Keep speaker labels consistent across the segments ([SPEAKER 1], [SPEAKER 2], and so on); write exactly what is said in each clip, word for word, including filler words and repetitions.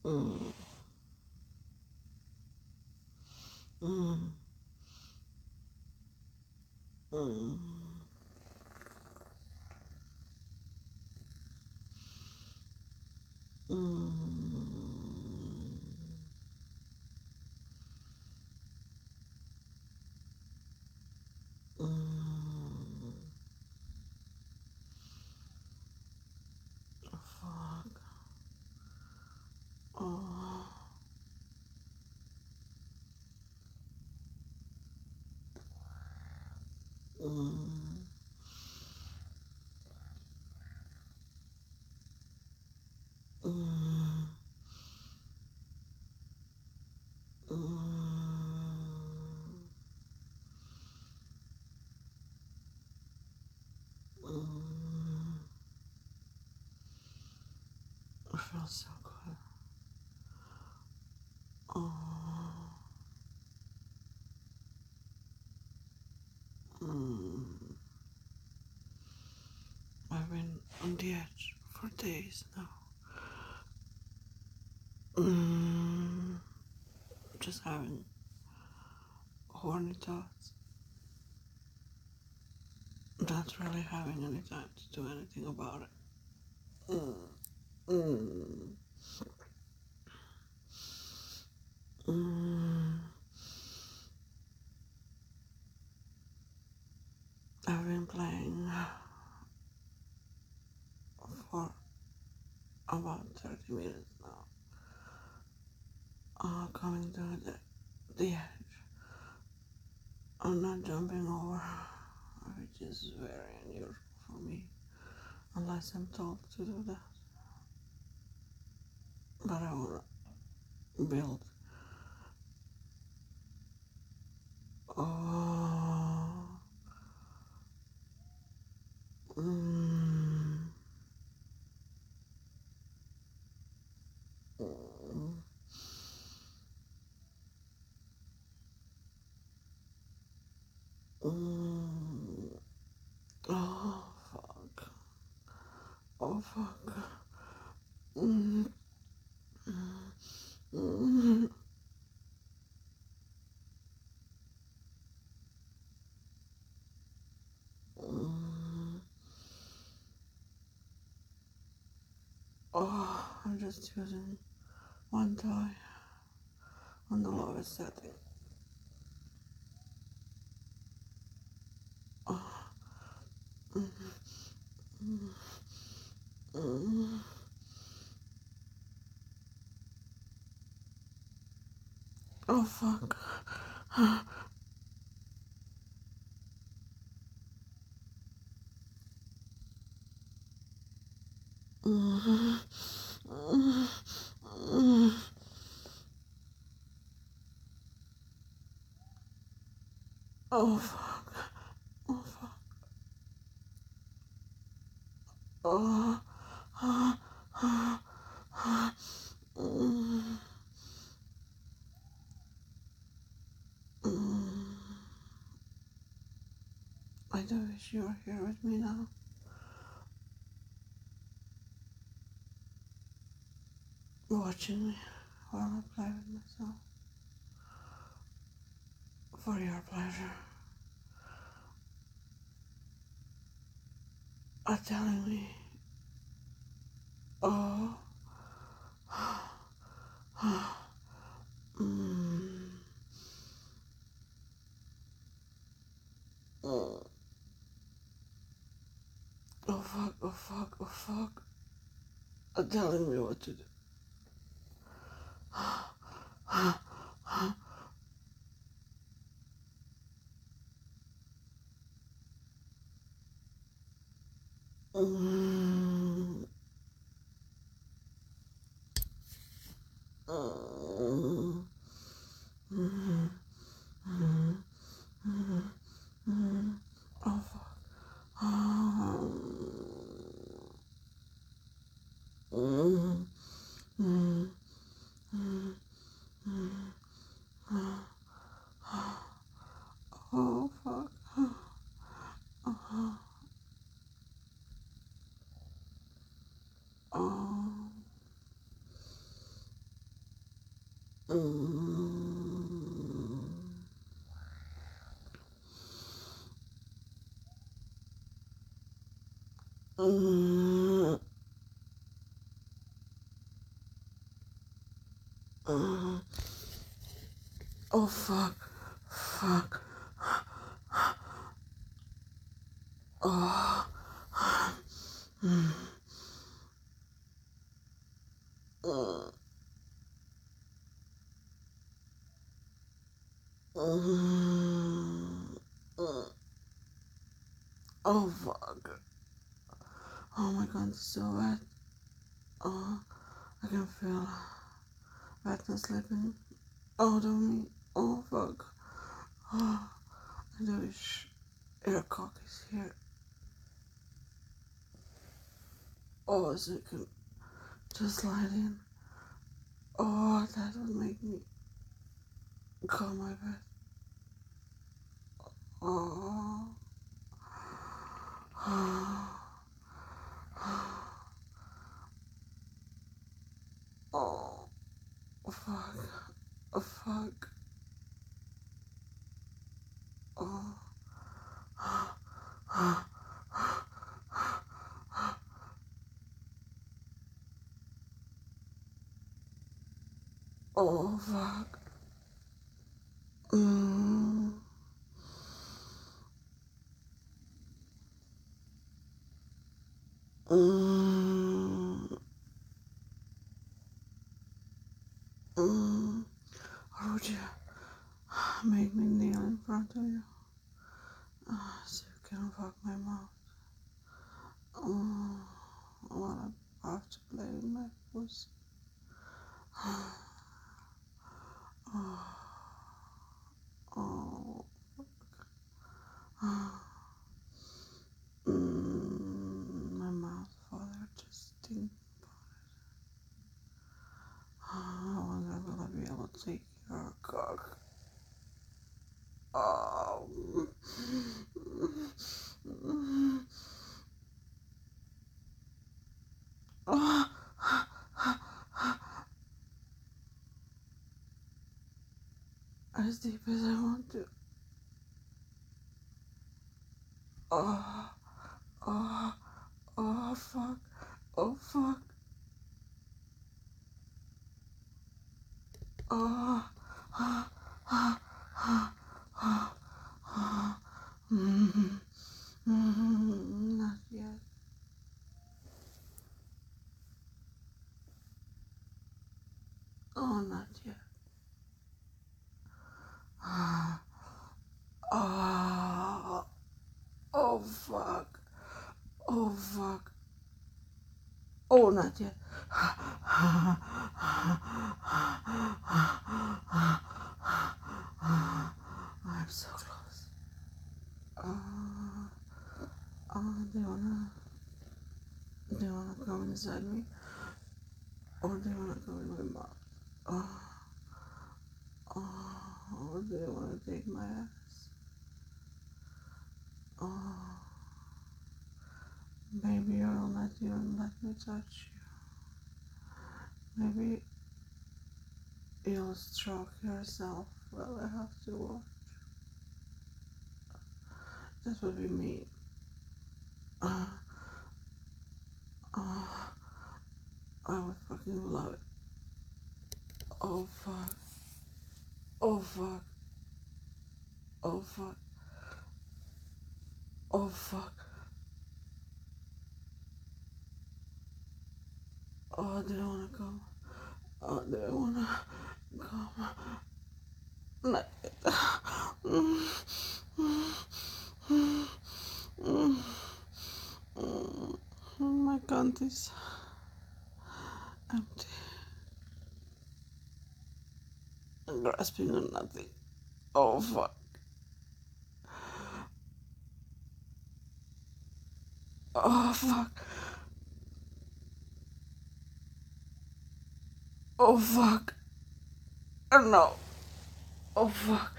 [SPEAKER 1] Mm, mm, mm, mm, mm. Fuck. Oh. Mm, mm, mm, mm. It feels so good. Oh. Mm. I've been on the edge for days now. Mm. Just having horny thoughts. Not really having any time to do anything about it. Mm. Mm. Mm. I've been playing for about thirty minutes now. Uh, coming to the, the edge. I'm not jumping over, which is very unusual for me, unless I'm told to do that. But I want to build. Oh. Mm. Mm. Mm. Oh, fuck. Oh, fuck. Mm. Mm. Mm. Oh, I'm just using one toy on the lowest setting. Oh. Mm. Mm. Mm. Oh, fuck. Mm. Mm. Mm. Oh, fuck. Oh, fuck. Oh. Ah. Ah. Ah. Mm. Mm. I do wish you were here with me now, watching me while I play with myself. For your pleasure. Are telling me, oh, mm, mm, oh fuck, oh fuck, oh fuck, are telling me what to do. Mm, mm, mm, mm, mm, mm, oh fuck, mm, mm, mm, mm, oh fuck, oh. Mm, mm. Oh fuck, fuck. Oh. Mm, mm, mm, mm. Oh fuck. Oh my god, it's so wet. Oh, I can feel wetness slipping out of me. Oh fuck. Oh, I do wish Aircock is here. Oh, so you can just slide in. Oh, that would make me calm my breath. Oh. Oh, fuck. Oh, fuck. Oh. Oh, fuck. Mm. Mm. Mm. Or would you make me kneel in front of you uh, so you can fuck my mouth? Oh, while I have to play with my pussy. Oh. Oh. Mm, my mouth, father, just think about it. I wonder will I be able to take your cock. Oh. Oh. As deep as I want to. Oh. Oh. Oh, fuck. Oh, fuck. Oh. Oh. Oh. Oh. Oh. Oh. Mm. Mm. Not yet. Oh, not yet. Ah. Oh. Oh, fuck. Oh, fuck. Oh, not yet. I'm so close. Uh, uh, do you wanna, do you wanna come inside me? Or do you wanna go in my mouth? Uh, uh, or do you wanna take my ass? Oh, maybe you'll let you and let me touch you. Maybe you'll stroke yourself while I have to watch. That would be mean. Uh, uh, I would fucking love it. Oh fuck. Oh fuck. Oh fuck. Oh fuck. Oh, do I wanna come? Oh, do I wanna come? Not yet. Mm, mm, mm, mm, mm. My cunt is empty. I'm grasping on nothing. Oh fuck. Oh fuck. Oh fuck. Oh no. Oh fuck.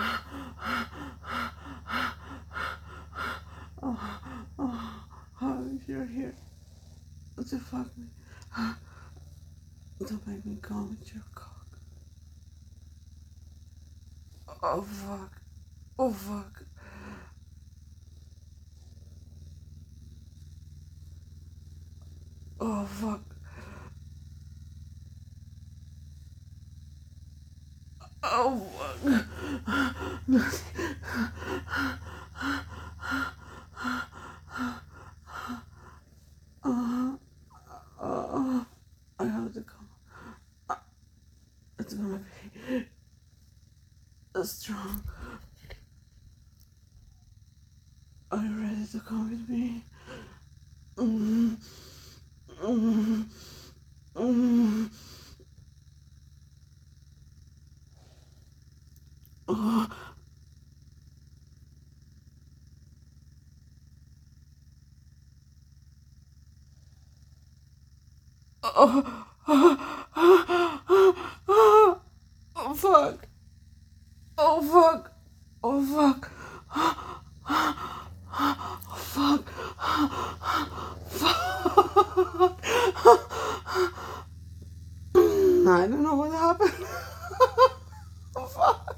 [SPEAKER 1] Oh, oh, oh, if you're here to fuck me, don't make me come with your cock. Oh fuck. Oh fuck. fuck. Oh fuck. Uh, uh, I have to come. Uh, it's gonna be strong. Are you ready to come with me? Mm, mm, mm. Oh, oh, oh, oh, fuck. Oh, fuck. Oh, fuck. Oh, fuck. Fuck. I don't know what happened. Oh, fuck.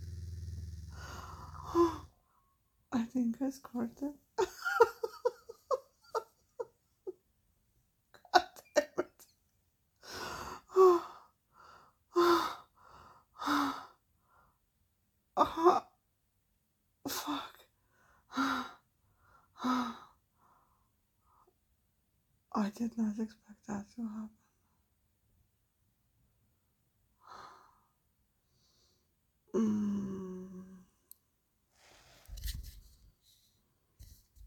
[SPEAKER 1] I think I squirted. God damn it. Oh, oh, fuck. I did not expect that to happen. Mm.